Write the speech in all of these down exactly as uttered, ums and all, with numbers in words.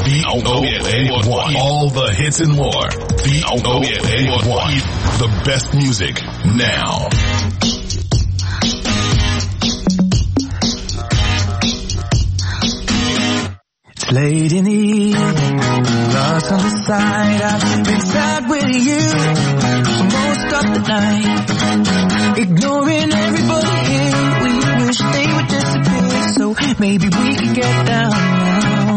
V O A one. All the hits and more. V O A one. The best music now. It's late in the evening, lost on the side. I've been sad with you for most of the night, ignoring everybody here. We wish they would disappear, so maybe we could get down now.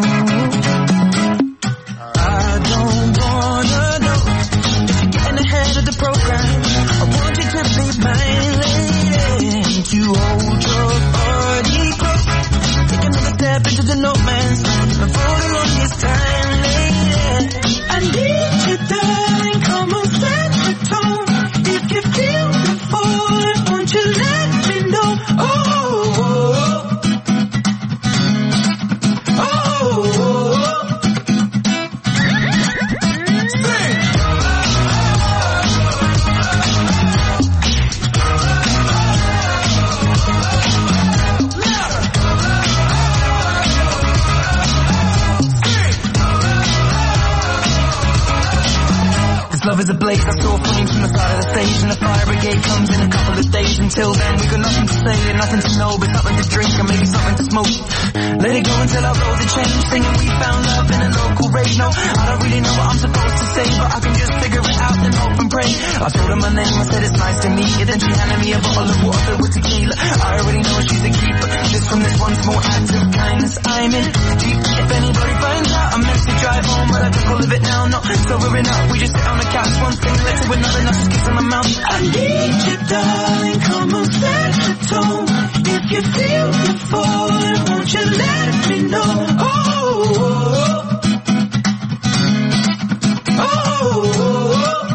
I don't wanna know if you're getting ahead of the program. I want you to be my lady, to hold your body close. Take another step into the no man's land. I'm falling on this time, lady. I need you, darling. Come on, set the tone. If you feel the fall, won't you let me know? Oh, oh, oh. Love is a blaze, I saw flames from the side of the stage, and the fire brigade comes in a couple of days. Until then, we got nothing to say and nothing to know, but something to drink and maybe something to smoke. Let it go until our roads are changed, singing we found love in a local rave. No, I don't really know what I'm supposed to say, but I can just figure it out and hope and pray. I told her my name, I said it's nice to meet you, then she handed me a bottle of water with tequila. I already know she's a keeper, just from this one small act of kindness I'm in deep. If anybody finds out, I'm meant to drive home, but I just go live it now, not sobering up. We just sit on the couch, one thing led to another, nothing's kiss in my mouth. I need you, darling, come on, set the tone. If you feel the fall, won't you let me know? Oh, oh, oh, oh.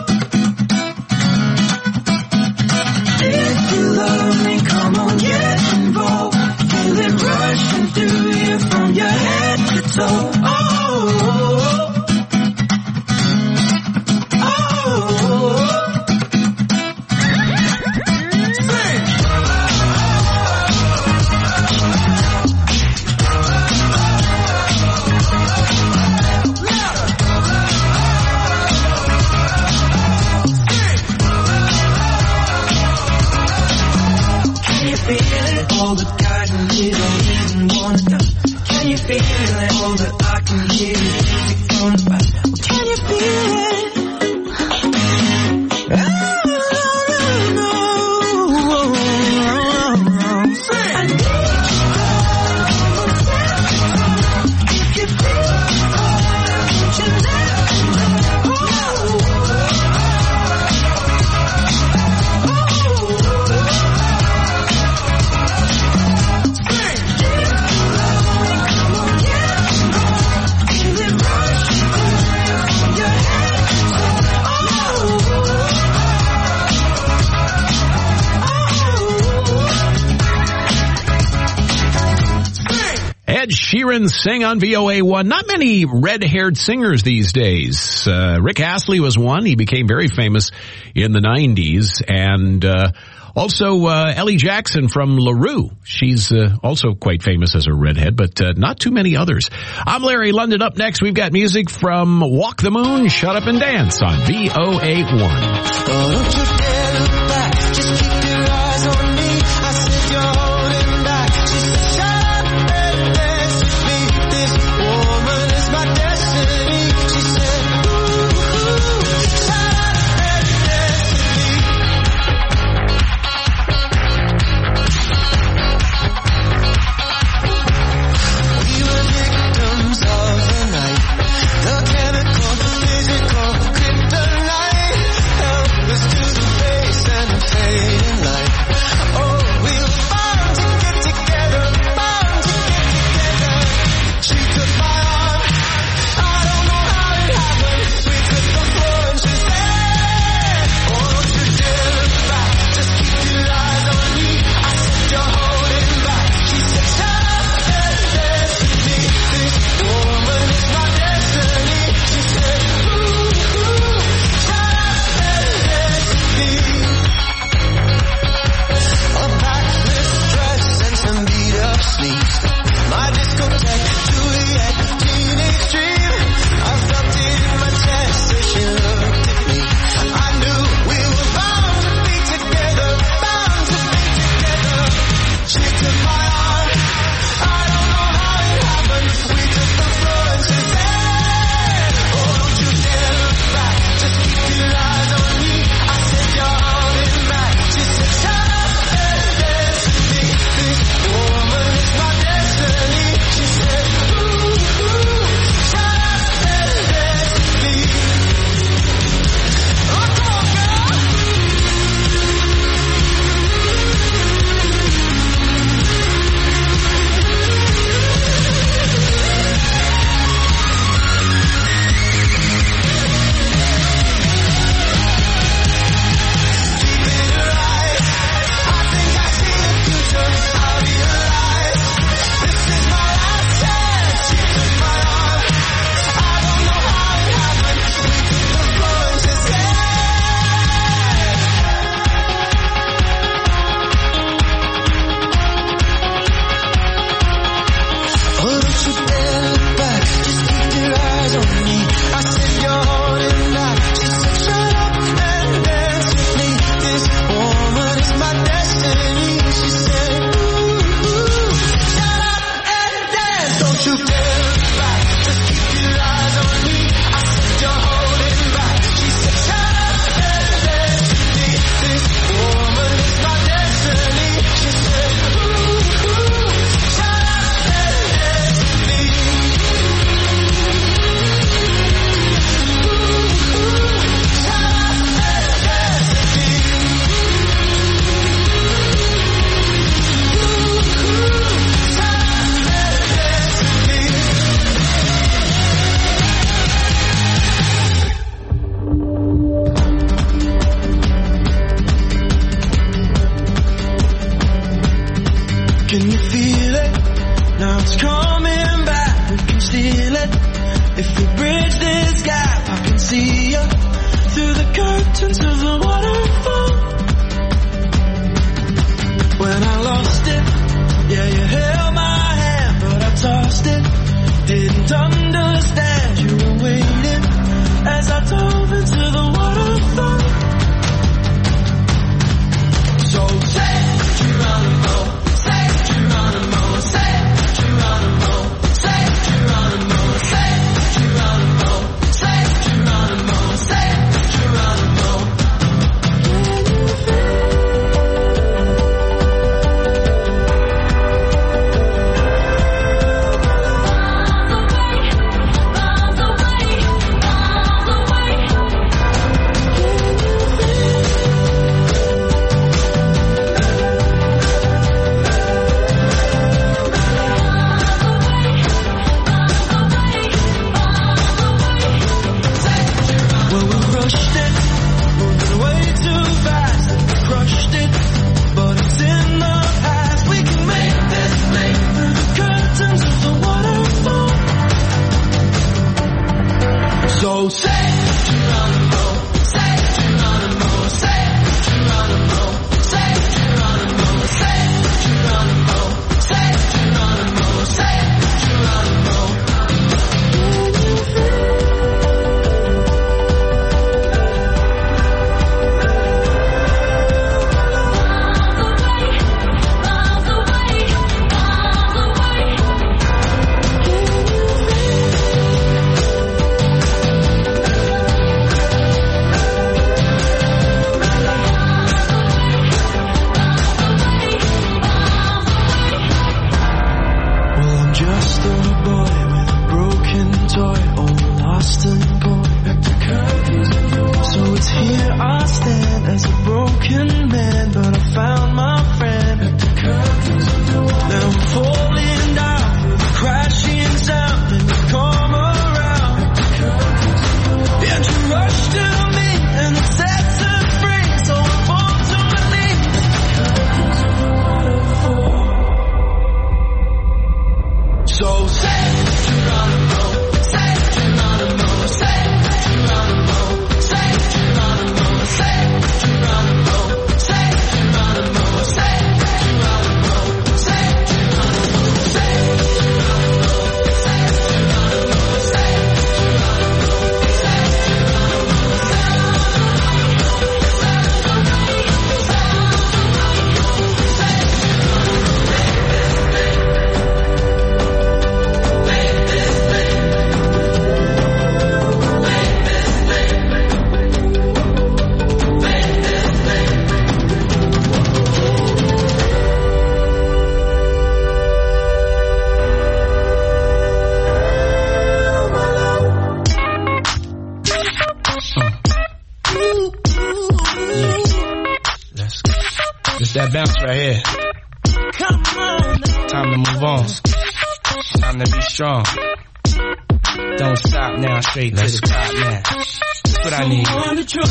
If you love me, come on, get involved. Feel it rushing through you from your head to toe. Oh, oh, oh. All the garden you don't even wanna touch. Can you feel it? All that I can hear is music from the back. Well, can you feel it? Oh, no, no, no. Say. I need you. If you feel it, won't you let me know? Ed Sheeran sang on V O A one. Not many red-haired singers these days. Uh, Rick Astley was one. He became very famous in the nineties. And uh, also uh, Ellie Jackson from LaRue. She's uh, also quite famous as a redhead, but uh, not too many others. I'm Larry London. Up next, we've got music from Walk the Moon, Shut Up and Dance on V O A one. Oh, don't you dare look back. Just keep your eyes on me. I said you're holding back. She said, shut up and dance with me. This woman is my destiny. She said, ooh, ooh, shut up and dance with me. We were victims of the night. The chemical, the physical, kryptonite. Help us to the If we bridge this gap, I can see you through the curtains of the waterfall. When I lost it, yeah, you held my hand, but I tossed it. Didn't understand you were waiting as I dove into the waterfall. So say Geronimo, say Geronimo, say Geronimo, say Geronimo, say Geronimo, say Geronimo, say Geronimo. So say Geronimo, say Geronimo, say Geronimo, say Geronimo, say Geronimo, say Geronimo, say Geronimo. That bounce right here. Time to move on. Time to be strong. Don't stop now, straight to the top now. That's what I need. Yeah.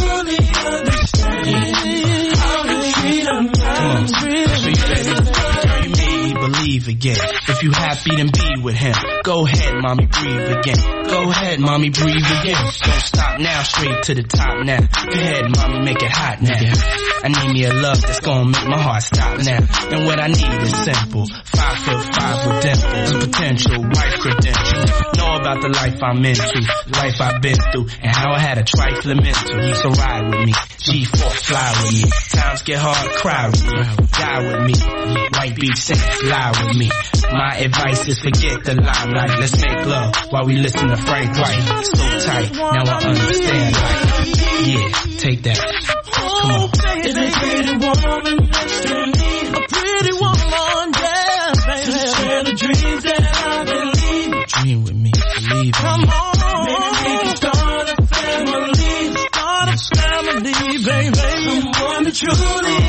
Come on. So you ready? Girl, you made me believe again. If you happy, then be with him. Go ahead, mommy, breathe again. Go ahead, mommy, breathe again. Don't stop now, straight to the top now. Go ahead, mommy, make it hot now. I need me a love that's gonna make my heart stop now. And what I need is simple. Five foot five with dimples, potential wife credentials. Know about the life I'm into, life I've been through, and how I had a trifling mental. So ride with me, G four fly with me. Times get hard, cry with me, die with me. White beat saints, lie with me. My advice is forget the limelight. Let's make love while we listen to Frank White. So tight, now I understand. Like, yeah, take that. Come on. Is a pretty woman next to me? A pretty woman, yeah, baby. To share the dreams that I believe. Dream with me, believe in me. Come on, maybe we can start a family. Start a family, baby. Someone that truly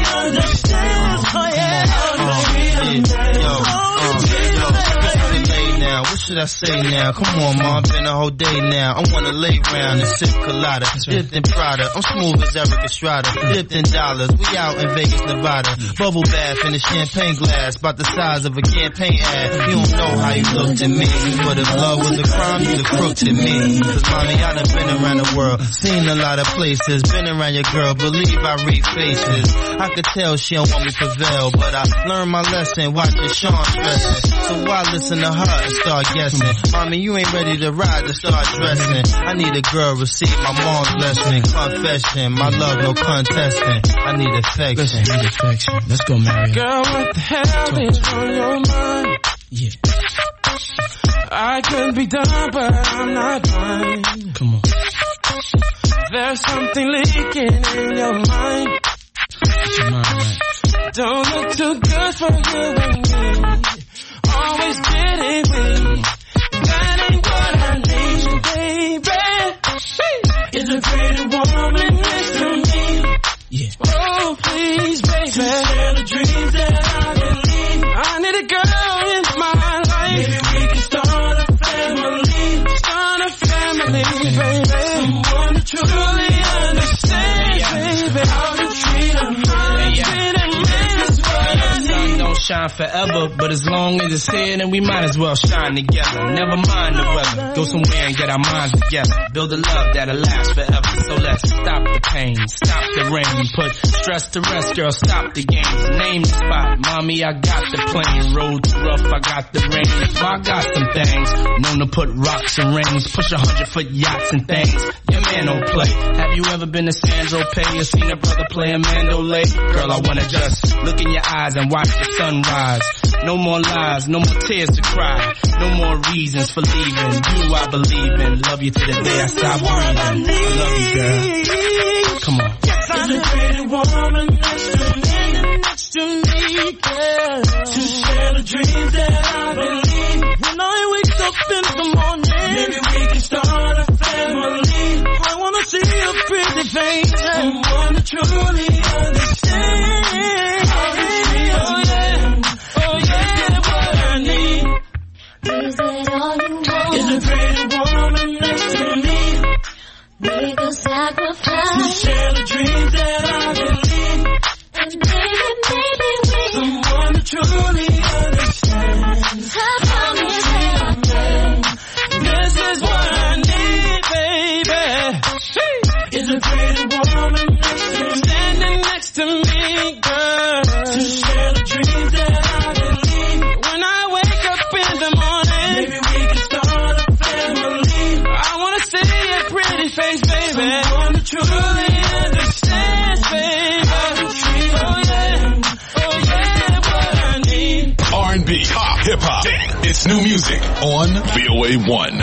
understands. Oh yeah, Yo, uh, yo, now, what's should I say now? Come on, ma, been a whole day now. I wanna lay round and sip colada, dipped in Prada. I'm smooth as Eric Estrada, dipped in dollars. We out in Vegas, Nevada. Bubble bath in a champagne glass, about the size of a campaign ad. You don't know how you looked at me, but if love was a crime, you'd have crooked at me. Cause mommy, I done been around the world, seen a lot of places, been around your girl, believe I read faces. I could tell she don't want me to prevail, but I learned my lesson, watching Sean stressing. So why listen to her and start guessing? Mommy, you ain't ready to ride to start dressing. I need a girl, receive my mom's blessing. Confession, my love, no contesting. I need affection. I need affection. Let's go, Mary. Girl, what the hell is on your mind? Yeah. I could be done, but I'm not blind. Come on. There's something leaking in your mind. Your mind right. Don't look too good for you and me. Always getting weak. That ain't what I need, baby. Is a pretty woman next to me. Yeah. Oh, please, baby. To share the dreams that I believe. I need a girl in my life. Maybe we can start a family. Start a family, baby. Someone to truly understand, baby. How to treat a man, treat a man. Sun don't shine forever, but as long as it's here, then we might as well shine together. Never mind the weather, go somewhere and get our minds together. Build a love that'll last forever. So let's stop the pain, stop the rain, put stress to rest, girl, stop the games. Name the spot, mommy, I got the plane. Roads rough, I got the rain. I got some things, known to put rocks and rings, push a hundred foot yachts and things. Your man don't play. Have you ever been to Sandro Pay or seen a brother play a Mandolay? Girl, I wanna just look in your eyes and watch the sunrise. No more lies, no more tears to cry. No more reasons for leaving. You I believe in. Love you to the day I stop breathing. I love you, girl. Come on. Yes, I'm a pretty woman next to me, next to me, girl. To share the dreams that I believe. When I wake up in the morning, maybe we can start a family. I wanna see your pretty face, someone to truly understand. Oh yeah, oh yeah, what I need. Is it all you want? Is a pretty woman next to me. Make a sacrifice. To share the dreams that I believe. And maybe, maybe we someone to truly understand. I promise that I can. This is what I need, baby. Is a pretty woman next to me, standing next to me, girl. To share the dreams that I believe. When I wake up in the morning, maybe we can start a family. I wanna see your pretty face, baby. Someone to truly understand, baby. Oh yeah, oh yeah, what I need. R and B, pop, hip hop. It's new music on V O A one.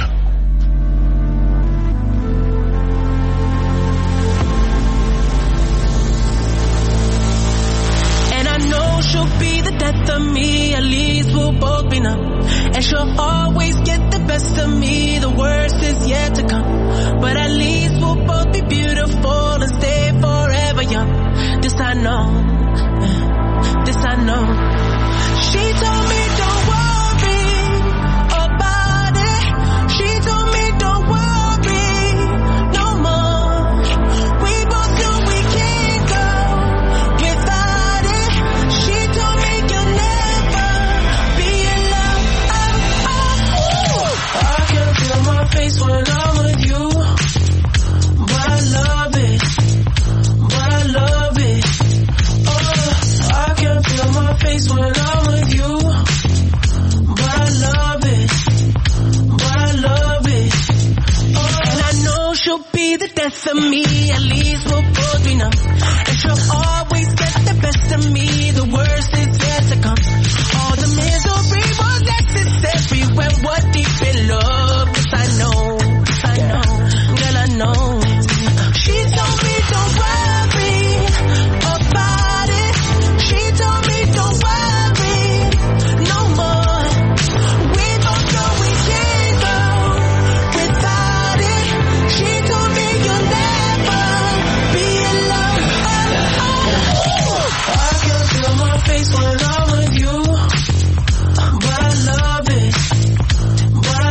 She'll be the death of me, at least we'll both be numb. And she'll always get the best of me, the worst is yet to come. But at least we'll both be beautiful and stay forever young. This I know, this I know. She told me don't worry about it. She told me don't worry no more. We both know we can't go without it. She told me you'll never be alone. Oh, oh, oh. I can feel my face when I'm with you, but I love it, but I love it. Oh, I can feel my face when I'm with you, but I love it, but I love it. Oh, and I know she'll be the death of me, at least we'll both be numb. And she'll always get the best of me, the worst is yet to come. All the misery was necessary when we're deep in love. Yes, I know, yes, I know, girl, I know. She told me don't worry about it. She told me don't worry no more. We both know we can't go without it. She told me you'll never be alone. Oh, oh, oh. I can feel my face when I'm with you, but I love it, but I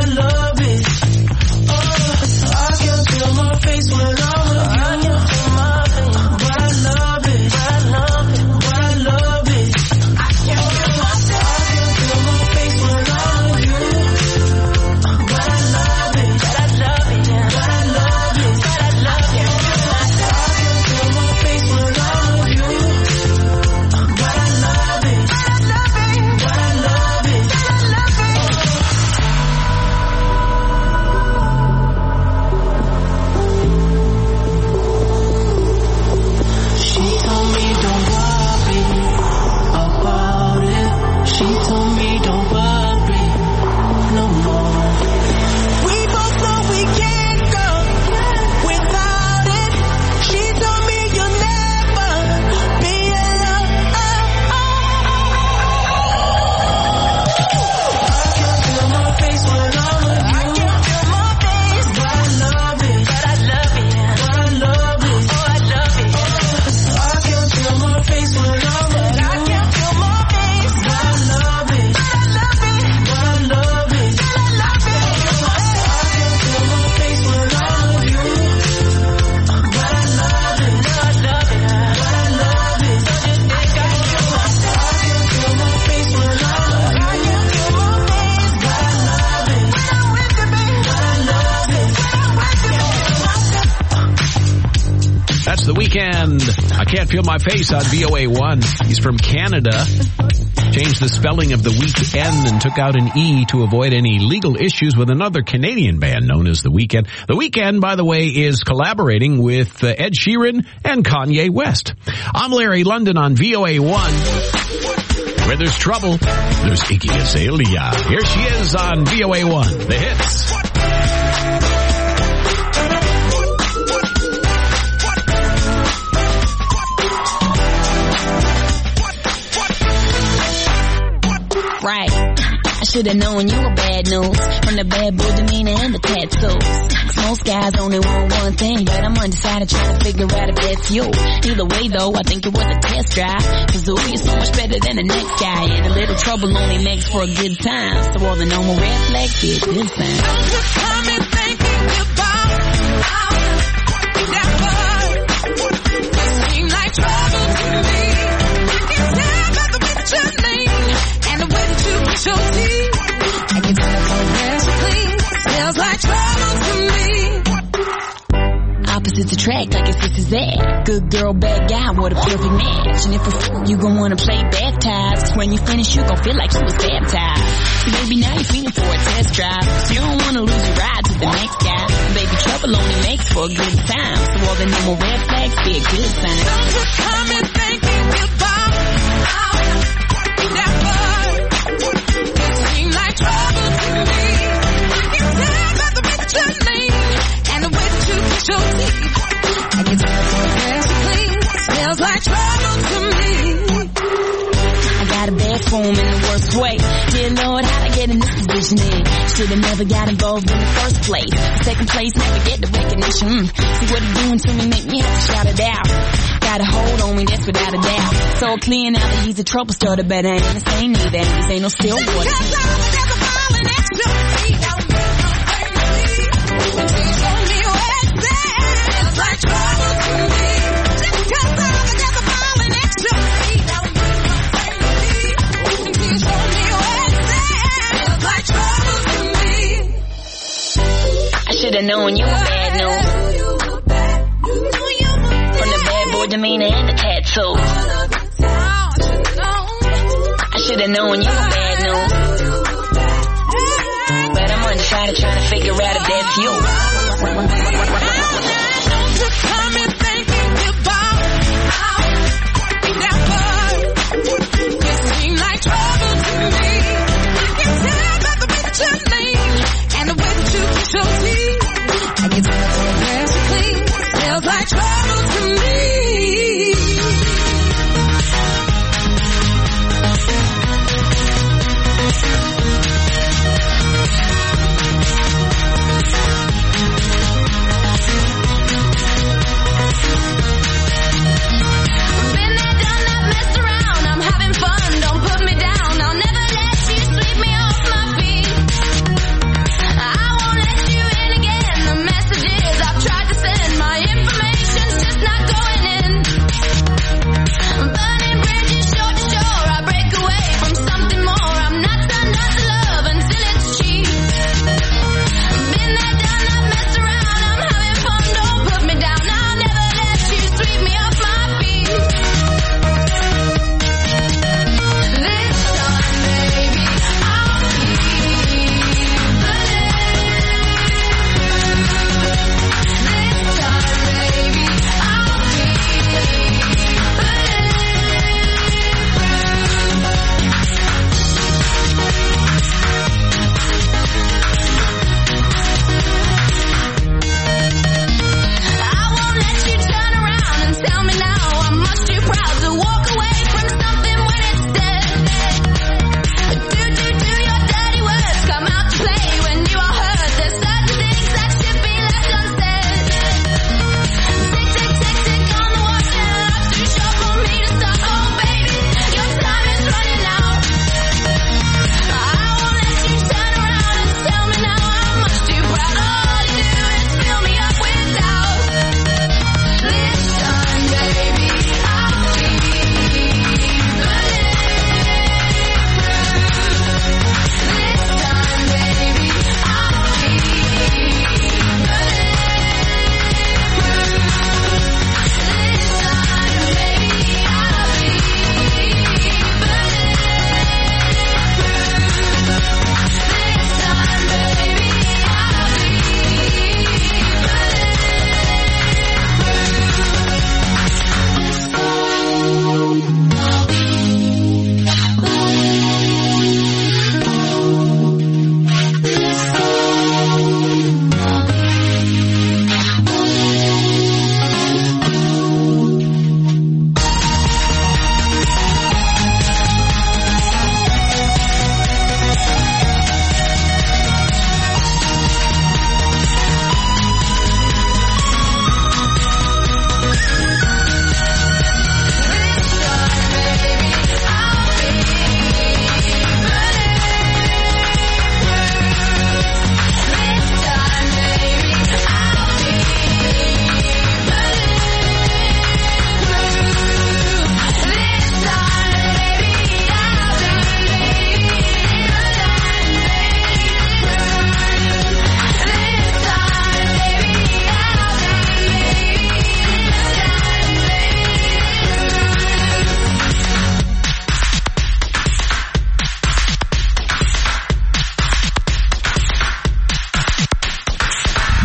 Weeknd. I Can't Feel My Face on V O A one. He's from Canada. Changed the spelling of the weekend and took out an E to avoid any legal issues with another Canadian band known as The Weeknd. The Weeknd, by the way, is collaborating with uh, Ed Sheeran and Kanye West. I'm Larry London on V O A one. Where there's trouble, there's Iggy Azalea. Here she is on V O A one. The hits. Right. I should have known you were bad news. From the bad boy demeanor and the tattoos. Most guys only want one thing, but I'm undecided trying to figure out if that's you. Either way though, I think it was a test drive. Cause ooh, you're so much better than the next guy. And a little trouble only makes for a good time. So all the normal red flags be a good sign. Don't you come and thinking about that word. You seem like trouble to me. I can tell by the way that your name and the way that you put your teeth. I can tell by the way you clean. Smells like trouble to me. Opposites attract like it's this is that. Good girl, bad guy, what a perfect match. And if a you gon' wanna play baptized. Cause when you finish, you gon' feel like you was baptized. So baby, now you're feeling for a test drive. So you don't wanna lose your ride to the next guy. Baby, trouble only makes for a good time. So all the normal red flags be a good sign. Don't you come and thinking about that word. You seem like trouble to me. I can tell by the way that your name and the way that you put your teeth. I can tell by the way you clean. Smells like trouble to me. I got a bad form in the worst way. Dear Lord, how'd I get in this position in? Should've never got involved in the first place. Second place, never get the recognition. Mm. See what it's doing to me, make me have to shout it out. Got a hold on me, that's without a doubt. So clear now that he's a trouble starter, but I ain't the same neither. This ain't no still water. Because all the there's a falling at your feet. Don't make no thing to me. Until you show me where it's at. Smells like trouble to me. Just because all the there's a falling at your feet. Don't make no thing to me. Until you show me where it's at. Smells like trouble to me. I should've known you were bad news. From the bad boy demeanor and the tattoos. I should've known you were bad news. But I'm undecided trying to figure out if that's you. Don't you come and thinking about that word. You seem like trouble to me. I can tell by the way that your name and the way that you put your teeth. I can tell by the way you clean. Smells like trouble to me.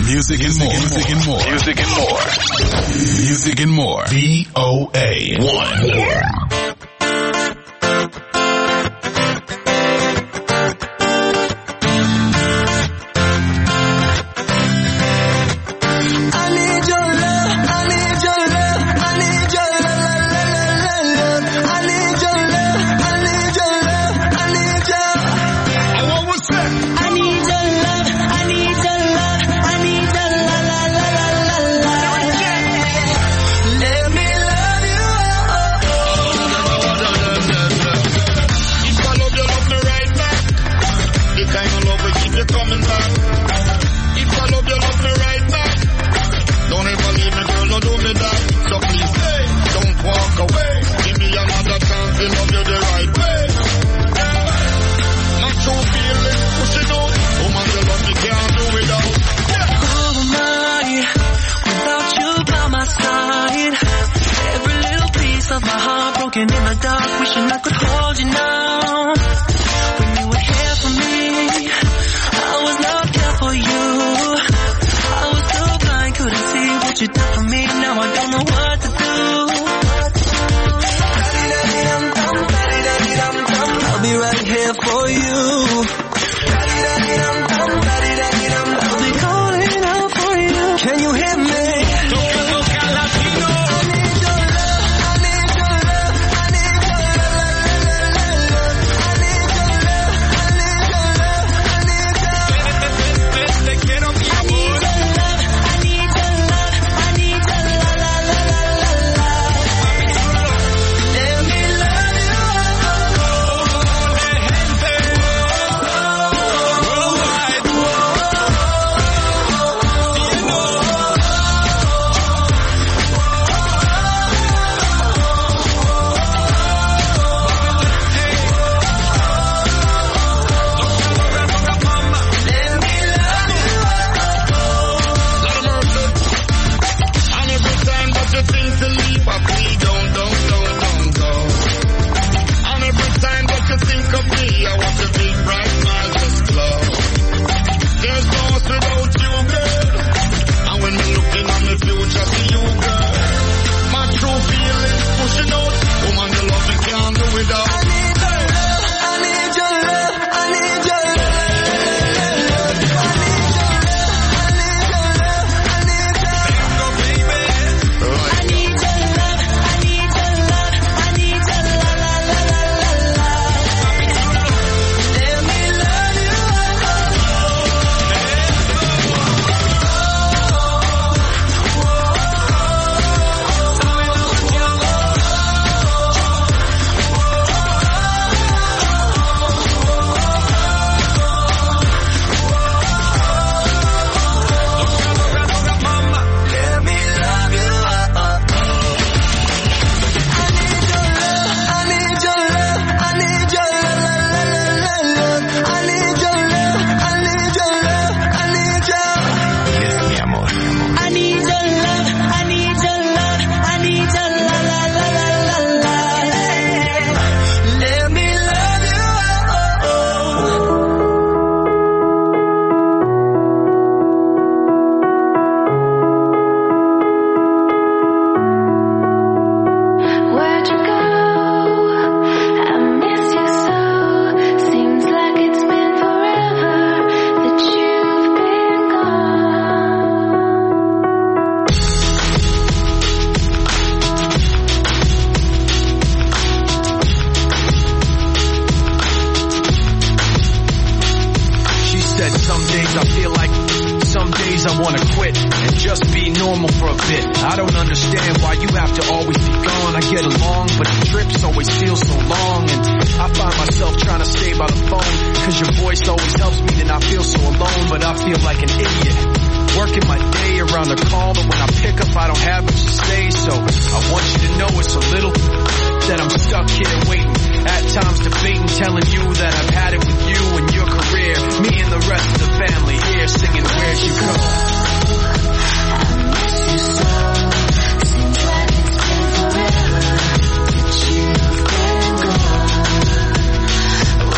Music and more. Music and more. Music and more. Music and more. V O A one.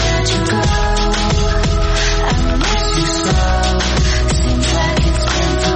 Seems like it's been forever.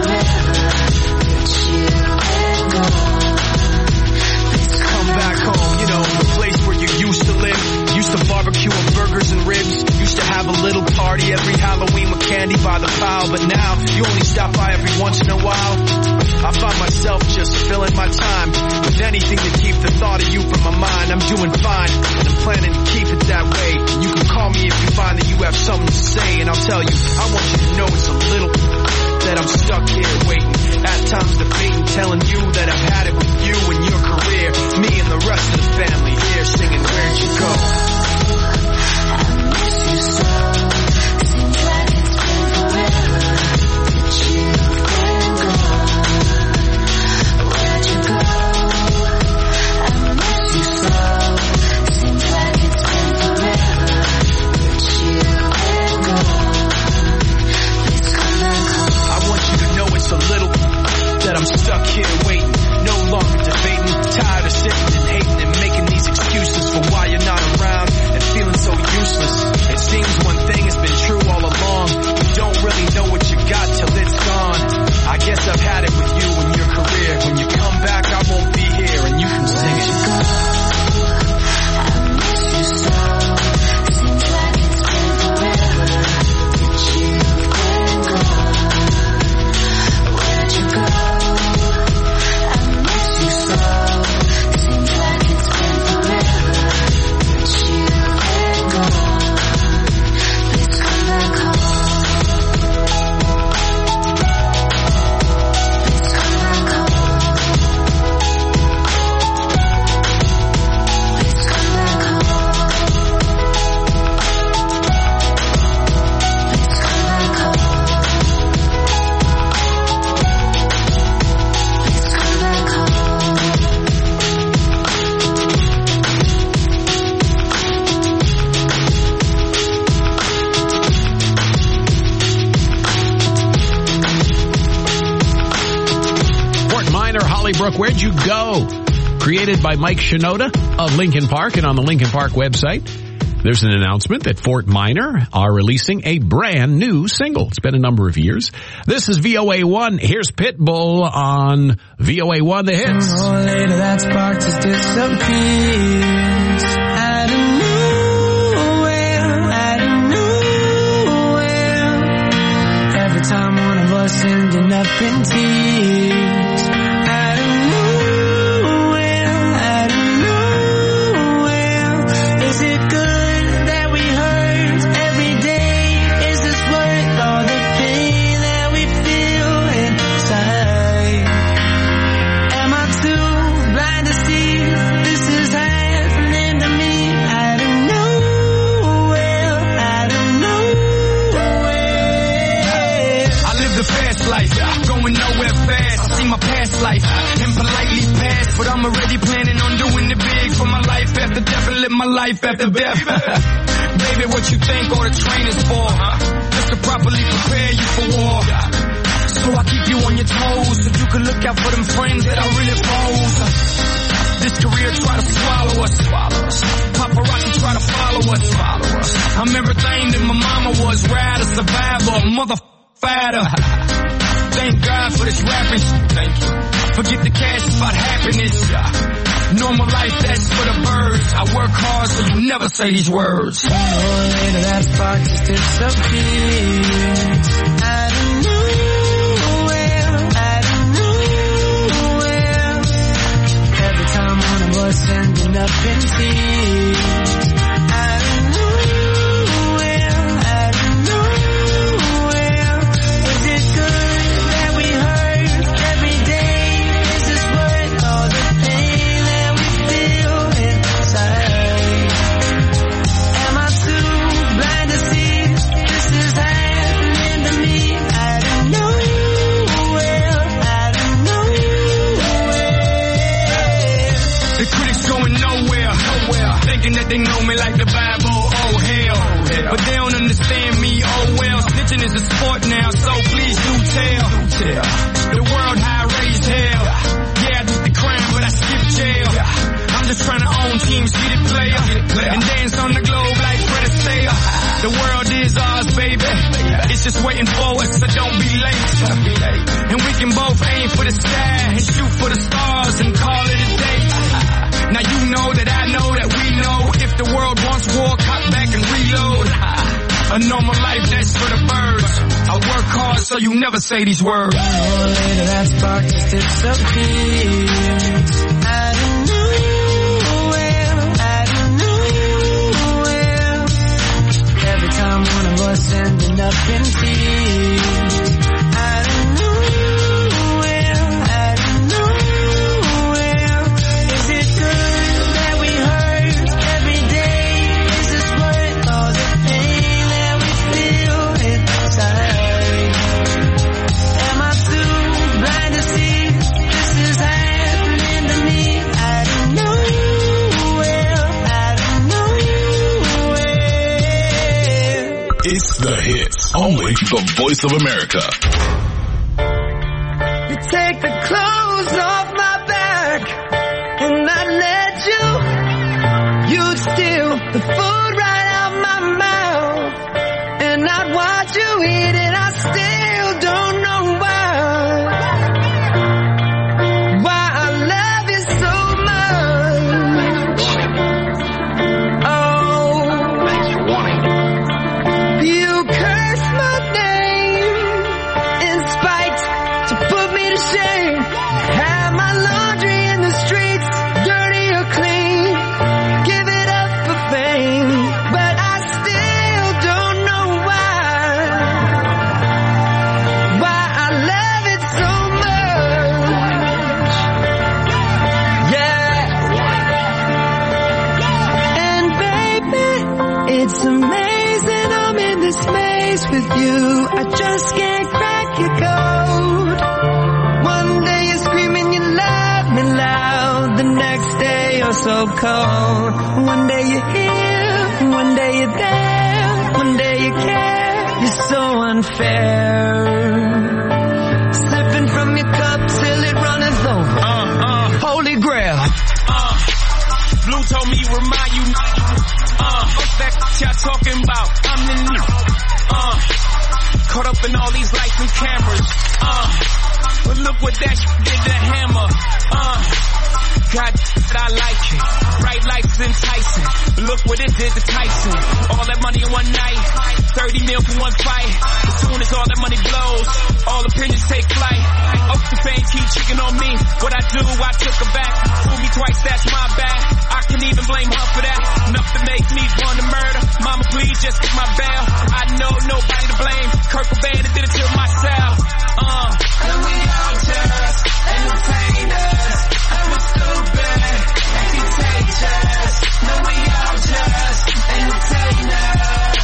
only stop by every once in a while. I find myself just filling my time with anything to keep the thought of you from my mind. I'm doing fine, and I'm planning to keep it that way. You can call me if you find that you have something to say, and I'll tell you, I want you to know it's a little that I'm stuck here waiting. At times debating, telling you that I've had it with you and your career. Me and the rest of the family here singing, where'd you go? I miss you so. Seems like it's been forever that you've been gone. Where'd you go? I miss you so. Seems like it's been forever that you've been gone. Please come back home. I want you to know it's a little that I'm stuck here waiting, no longer debating, tired of sitting and hating and making these excuses for why you're not around and feeling so useless. It seems one thing has been true all along. You don't really know what you got till it's gone. I guess I've had it with you and your career. When you come back, I won't be here and you can sing it. I miss you so. Seems like it's been forever that you've been gone. Where'd you go? I miss you so. Seems like it's been forever that you've been gone. Please come back home. Please come back home. Please come back home. Please come back home. Please come back home. Fort Minor, Hollybrook, where'd you go? Created by Mike Shinoda of Linkin Park, and on the Linkin Park website, there's an announcement that Fort Minor are releasing a brand new single. It's been a number of years. This is V O A one. Here's Pitbull on V O A one, The Hits. Oh, later that spark just disappears. Out of nowhere, out of nowhere. Every time one of us ending up in tears. Out of nowhere, out of nowhere. Is it good that we hurt every day? Is this worth all the pain that we feel inside? Am I too blind to see this is happening to me? Out of nowhere, out of nowhere. I live the fast life, going nowhere fast. I see my past life and politely pass, but I'm already planning on doing it big for my life after death and live my life after death. Baby, what you think all the training's for, huh? Just to properly prepare you for war. So I keep you on your toes so you can look out for them friends that I really pose. This career try to swallow us, swallow us. Paparazzi try to follow us, follow us. I'm everything that my mama was, ride a survivor, mother fatter. Thank God for this rapping, thank you. Forget the cash, it's about happiness. Normal life, that's for the birds. I work hard so you never say these words. Oh, later that spark just disappears. Out of nowhere, out of nowhere. Every time one of us ending up in tears. Out of nowhere, out of nowhere. Is it good that we hurt every day? Is this worth all the pain that we feel inside? Am I too blind to see this is happening to me? Out of nowhere, out of nowhere. The critics going nowhere, nowhere. Thinking that they know me like the Bible, oh hell. But they don't understand me, oh well. Snitching is a sport now, so please do tell. The world high raised hell. Yeah, I did the crime, but I skipped jail. I'm just trying to own teams, get it player. And dance on the globe like Fred Astaire. The world is ours, baby. It's just waiting for us, so don't be late. And we can both aim for the sky and shoot for the stars and call it a day. Now you know that I know that we know if the world wants war, cut back and reload. A normal life, that's for the birds. I I work hard so you never say these words. Later that spark just disappears. Out of nowhere, out of nowhere. Every time one of us ending up in tears. Out of nowhere, out of nowhere. Is it good that we hurt every day? Is this worth all the pain that we feel inside? Am I too blind to see this is happening to me? Out of nowhere, out of nowhere. It's the hits. Only the Voice of America. You take the clothes off my back and I let you. You'd steal the food right out my mouth and I'd watch you eat it. I still don't know why. Why I love you so much. Oh, you curse my name in spite to put me to shame. Have my laundry in the streets, dirty or clean. Give it up for fame, but I still don't know why. Why I love it so much. Yeah. And baby, it's amazing I'm in this maze with you. I just can't crack your code. One day you're screaming you love me loud. The next day you're so cold. One day you're here, one day you're there. One day you care, you're so unfair. Sipping from your cup till it runneth over. Uh, uh, Holy grail. uh. Blue told me remind you, uh, what's that y'all talking about? I'm the new, uh, caught up in all these lights and cameras, uh, but look what that sh- did to Hammer, uh, God, I like it, bright lights enticing, look what it did to Tyson, all that money in one night, thirty mil for one fight, as soon as all that money blows, all opinions take flight, up the fame keep cheating on me, what I do, I took her back, fool me twice, that's my bad, I can even blame her for that, enough to make me want to murder, mama please just get my bail, I know nobody to blame, Kurt Cobain did it to myself, uh, and we all just entertainers, and we're stupid, and contagious, no we all just entertainers,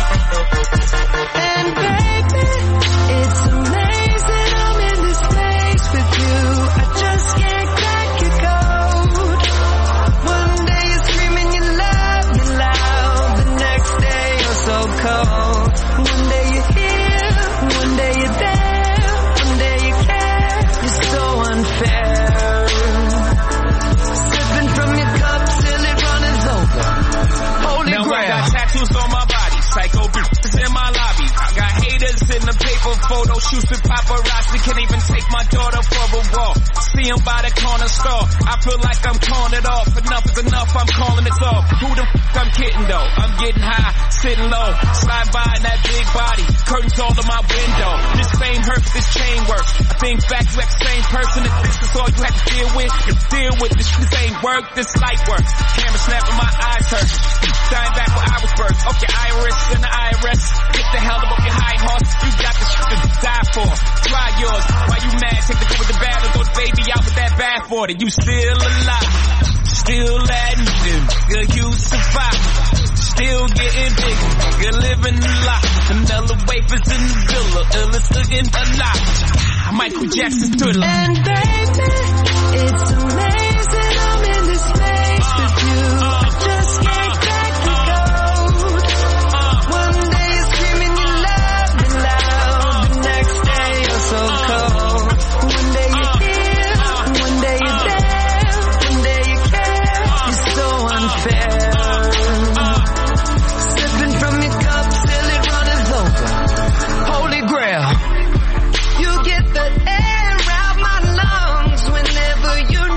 And baby, it's amazing I'm in this place with you. I just can't crack your code. One day you're screaming you love me loud. The next day you're so cold. One day you're here, one day you're there. One day you care, you're so unfair. Sipping from your cup till it runneth over. Holy now I grail. got tattoos on my body, psycho bitches in my lobby. I got haters in the paper photo shoots with paparazzi. Can't even take my daughter for a walk. See him by the corner store. I feel like I'm calling it off. Enough is enough, I'm calling it off. Who the f*** I'm kidding though? I'm getting high, sitting low. Slide by in that big body. Curtains all in my window. This fame hurts, this chain works. I think back to that same person. If this is all you have to deal with, you deal with this. This ain't work, this light works. Camera snapping, my eyes hurt. Dying back where I was first. Okay, Iris and the I R S. Get the hell up your high horse. You got the shit to die for. Try yours. Why you mad? Take the good with the bad and throw the baby out with that bad for it. You still alive. Still letting you. Good, you survive. Still getting big. Good living a lot. Vanilla wafers in the villa. Illest looking alive. Michael Jackson thriller. And baby, it's amazing I'm in this place with you. I just can't crack your code. One day you're screaming you love me loud. The next day you're so cold. One day you're here, one day you're there. One day you care, you're so unfair. Sipping from your cup till it runneth over. Holy grail. You get the air out my lungs whenever you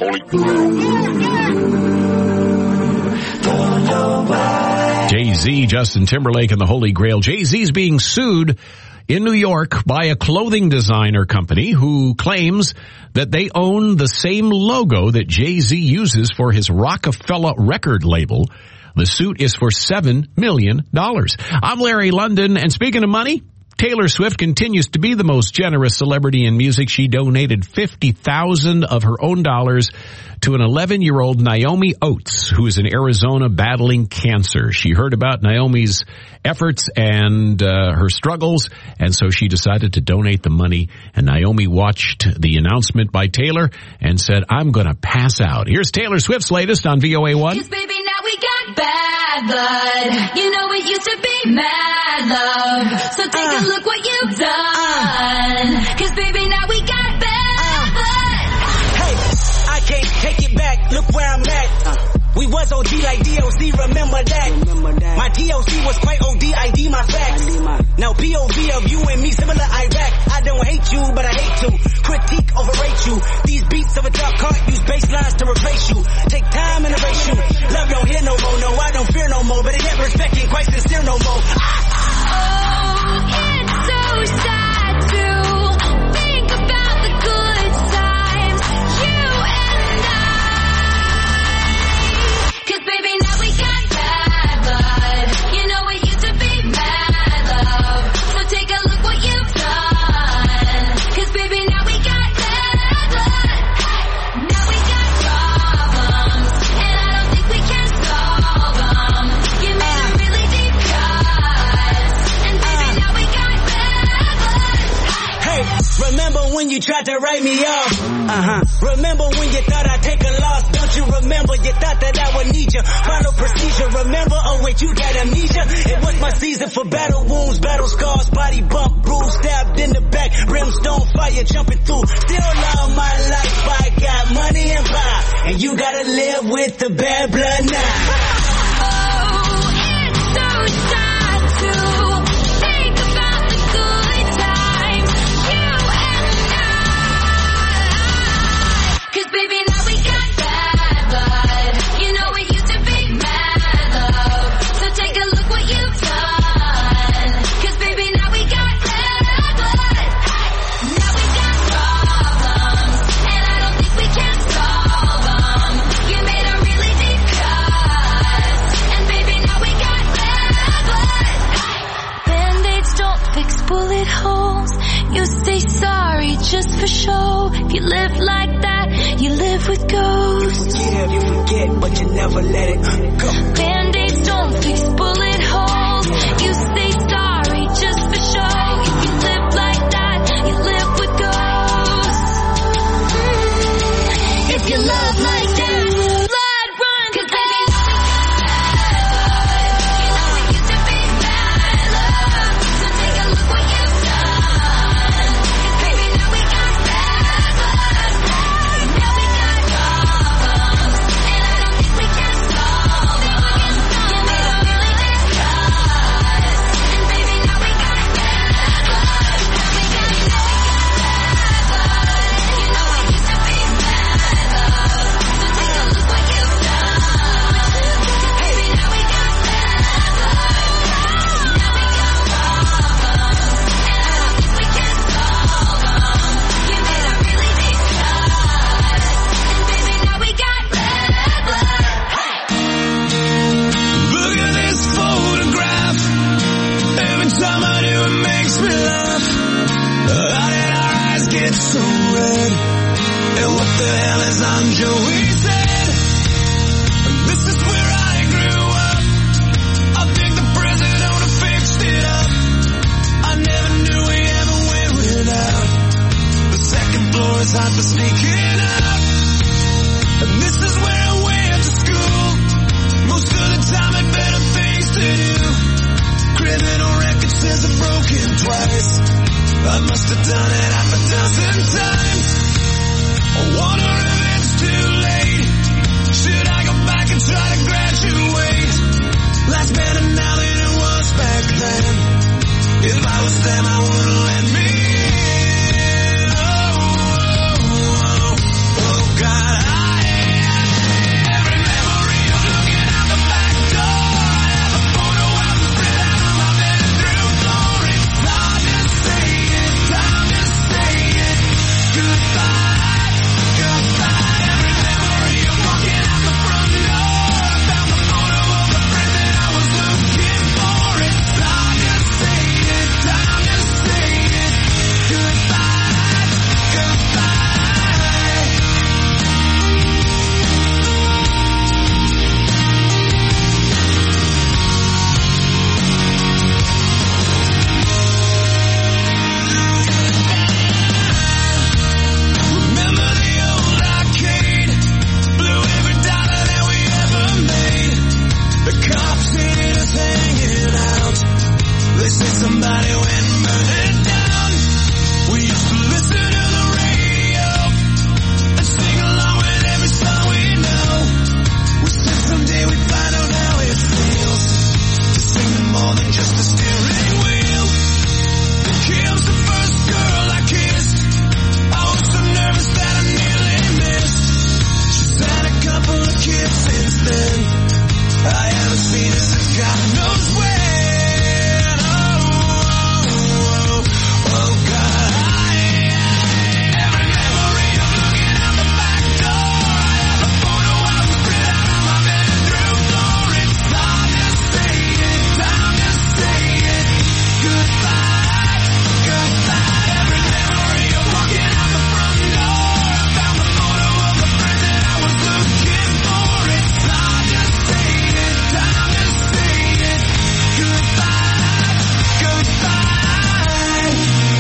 Holy Grail. Jay-Z, Justin Timberlake, and the Holy Grail. Jay-Z's being sued in New York by a clothing designer company who claims that they own the same logo that Jay-Z uses for his Rockefeller record label. The suit is for seven million dollars. I'm Larry London, and speaking of money, Taylor Swift continues to be the most generous celebrity in music. She donated fifty thousand dollars of her own dollars to an eleven-year-old Naomi Oates, who is in Arizona battling cancer. She heard about Naomi's efforts and uh, her struggles, and so she decided to donate the money. And Naomi watched the announcement by Taylor and said, I'm going to pass out. Here's Taylor Swift's latest on V O A one. Cause baby, now we got bad blood. You know it used to be mad love. So take uh, a look what you've done. Uh, Cause baby, now we got bad uh, blood. Hey, I can't take it back. Look where I'm at. Uh, we was O G like D O C, remember that. Remember that. My T O C was quite O D, I D my facts. My... Now P O V of you and me, similar Iraq. I don't hate you, but I hate to critique, overrate you. These beats of a drop cart use bass lines to replace you. Take time and erase you. Love don't hear no more, no, I don't fear no more. But I get respect ain't quite sincere no more. Oh, it's so sad to think about the good times, you and I. Cause baby, now we got bad blood. You know it used to be mad love. So take a look what you've done. Cause baby, now we got bad blood. Now we got problems, and I don't think we can solve them. You made a really deep cut, and baby, now we got bad blood. Hey, remember when you tried to write me off? Uh-huh. Remember when you thought I'd take a loss? Don't you remember you thought that I would need you? Final procedure, remember? Oh wait, you got amnesia? It was my season for battle wounds, battle scars, body bump, bruise, stabbed in the back, brimstone fire jumping through. Still love my life, I got money and power, and you gotta live with the bad blood now. Oh, it's so sad to think about the good times, you and I. Cause baby, now we got bad blood. You know it used to be mad love. So take a look what you've done. Cause baby, now we got bad blood. Now we got problems, and I don't think we can solve them. You made a really deep cut, and baby, now we got bad blood. Band-aids don't fix bullet holes. You say sorry just for show. If you live like that, you live with ghosts. Yeah, you forget, but you never let it go. Band-aids don't fix bullet holes. You say sorry just for show. If you live like that, you live with ghosts. Mm. If you love like that, blood run. Cause baby, now we got bad blood. You know it used to be mad love. So take a look what you've done. Cause baby, now we got bad blood. Now we got problems, and I don't think we can solve them. You made a really deep cut, and baby, now we got bad blood. Now we got, now we got bad blood. You know it used to be mad love. So take a look what you've done. Baby, now we got bad blood. Now we got problems, and I don't think we can solve them. You made a really deep cut, and baby, now we got bad blood. Look at this photograph. Every time I do, it makes me laugh. How did our eyes get so red? And what the hell is on Joey said? This is where I grew up. I think the president would have fixed it up. I never knew we ever went without. The second floor is hot for sneaking up. And this is where I went to school. Most of the time I had better things to do. Criminal record says I'm broken twice. I must have done it half a dozen times. I wonder if it's too late. Should I go back and try to graduate? Life's better now than it was back then. If I was them, I wouldn't let me in. Oh, oh, oh, oh God, I something I haven't seen it since God knows when. Oh, oh, oh, oh God. Every memory of looking out the back door. I have a photo of us spread out on my bedroom floor. It's time to say it, time to say it. Goodbye, goodbye. Every memory of walking out the front door. I found the photo of the friend that I was looking for. It's time to say it, time to say it. Goodbye, goodbye.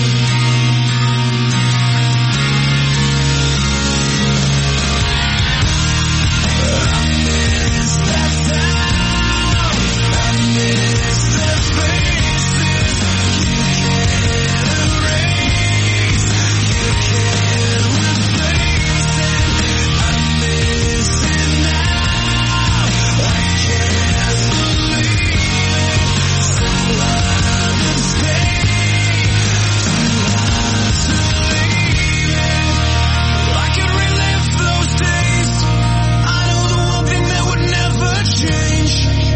I miss that town. I miss the faces you can't erase. You can't replace it. I miss it now. I can't believe it. So hard to stay, too hard to leave it. I can relive those days. I know the one thing that would never change.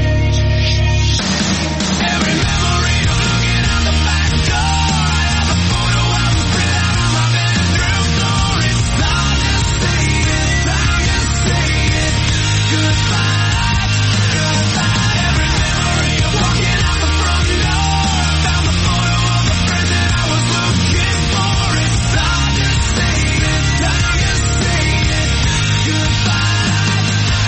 Every memory of looking out the back door. I have a photo of us spread out on my bedroom floor. It's time to say it, time to say it. Goodbye, goodbye. Every memory of walking out the front door. I found the photo of the friend that I was looking for. It's time to say it, time to say it. Goodbye,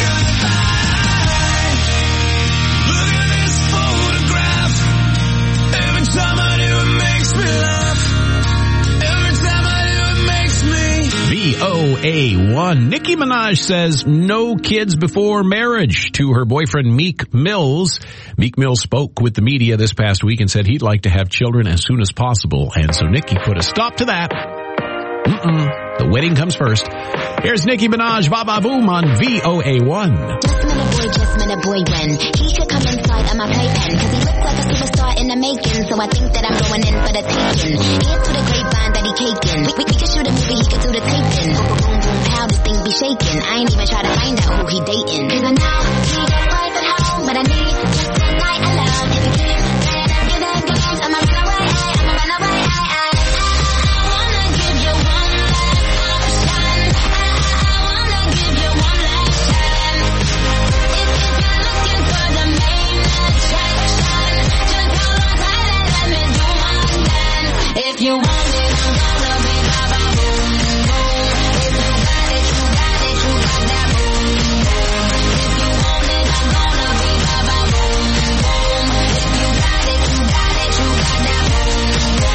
goodbye. Look at this photograph. Every time I do it makes me laugh. Every time I do it makes me. V O A one. Nicki Minaj says no kids before marriage to her boyfriend Meek Mills. Meek Mills spoke with the media this past week and said he'd like to have children as soon as possible. And so Nicki put a stop to that. Mm-mm. The wedding comes first. Here's Nicki Minaj, Ba Ba Boom on V O A one. Just met a boy, just met a boy when he could come inside of my playpen. Cause he looked like a superstar in the making. So I think that I'm going in for the taking. Here's to the grapevine that he caking. We, we, we could shoot a movie, he could do the taping. Boom, boom, boom, boom, pow, this thing be shaking. I ain't even try to find out who he dating. Cause I know he got a wife at home, but I need just a night alone. If you keep playing give them games, I'ma run away, I'ma run away, I, I, I wanna give you one last option. I, I wanna give you one last chance. If, if you're looking for the main attraction, just hold on tight and let me do my dance. If you want it, I'm gonna be ba ba boom boom. If you got it, you got it, you got that boom boom. If you want it, I'm gonna be ba ba boom boom. If you got it, you got it, you got that boom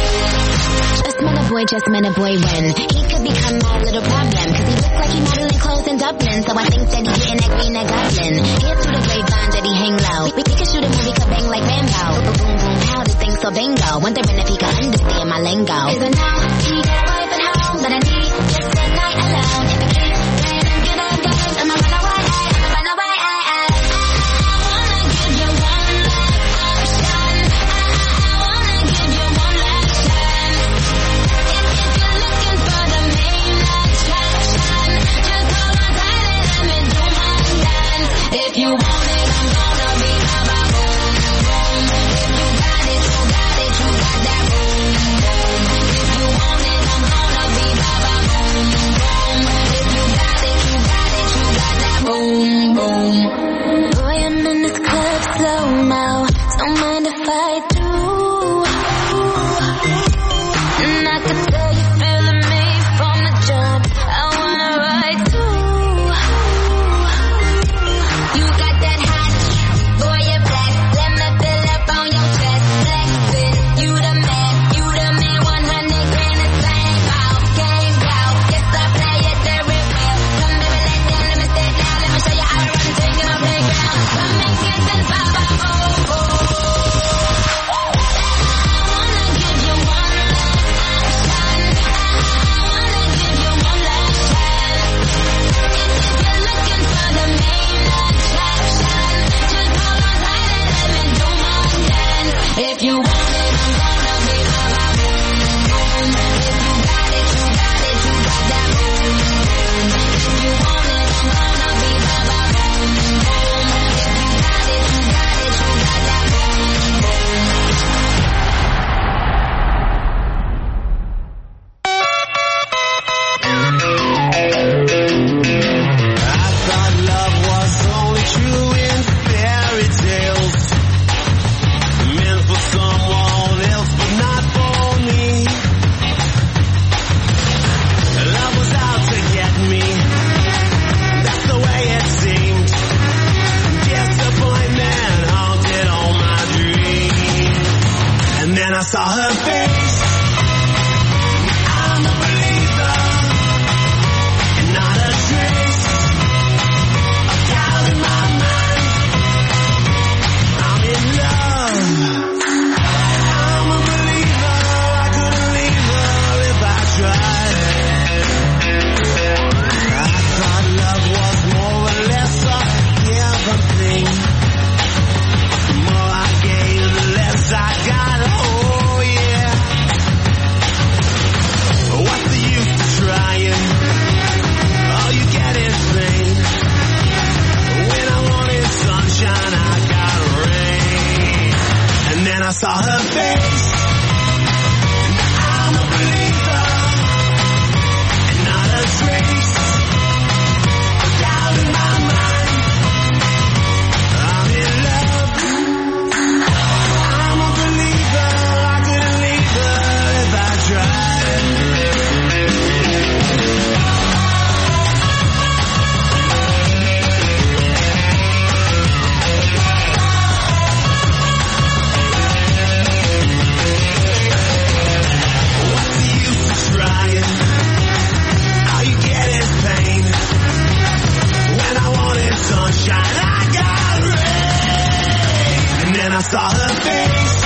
boom. Just met a boy, just met a boy when he could become my little problem. Cause he looks like he modeling clothes in Dublin. So I think that he getting that green, that goblin. Here's to the grapevine that he hang low. We, we could shoot a movie, could bang like Rambo. Boom, boom, boom, pow, this thing so bingo. Wondering if he could understand my lingo. Cause I know he got a wife at home, but I need just a night alone. If you keep playing give them games, I'ma run away, I'ma run away, I, I, I wanna give you one last option. I, I wanna give you one last chance. If, if you're looking for the main attraction, just hold on tight and let me do my dance. If you want it, I'm gonna be ba ba boom boom. If you got it, you got it, you got that boom boom. If you want it, I'm gonna be ba ba boom boom. I saw her face,